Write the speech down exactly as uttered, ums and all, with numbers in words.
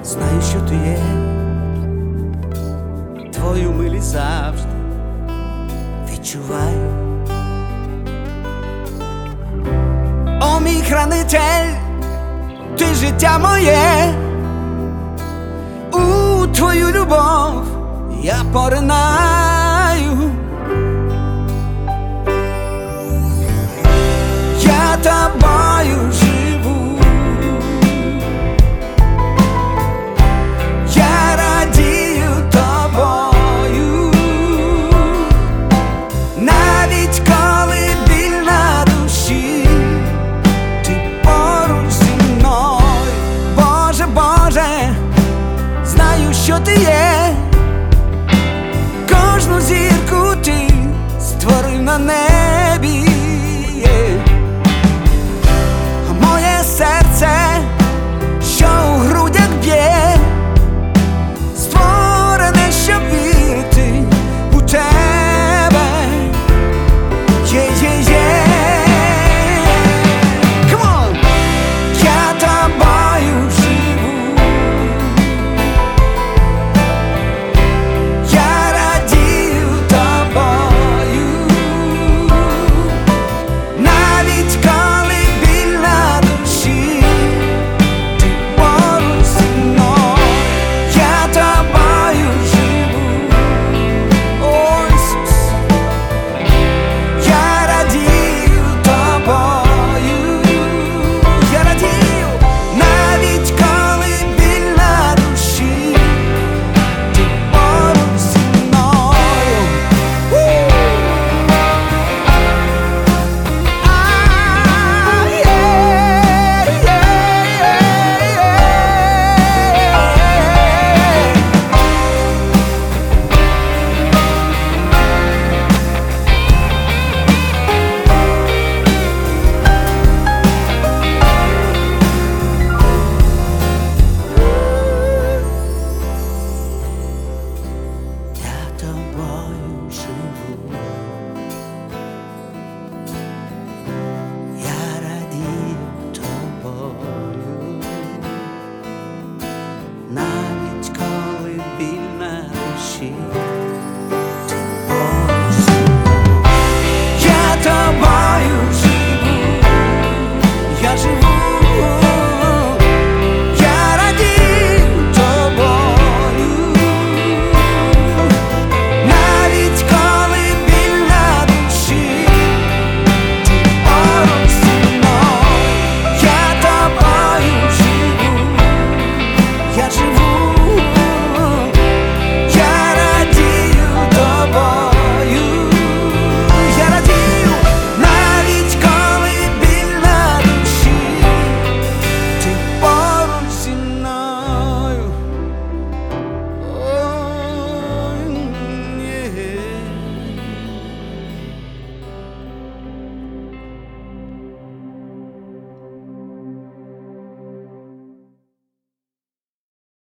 знаю, що ти є, твою милість завжди відчуваю. О, мій хранитель, ти життя моє, у твою любов я поринаю. Я тобою живу, я радію тобою, навіть коли біль на душі, ти поруч зі мною. Боже, Боже, знаю, що ти є, кожну зірку ти створив на небі.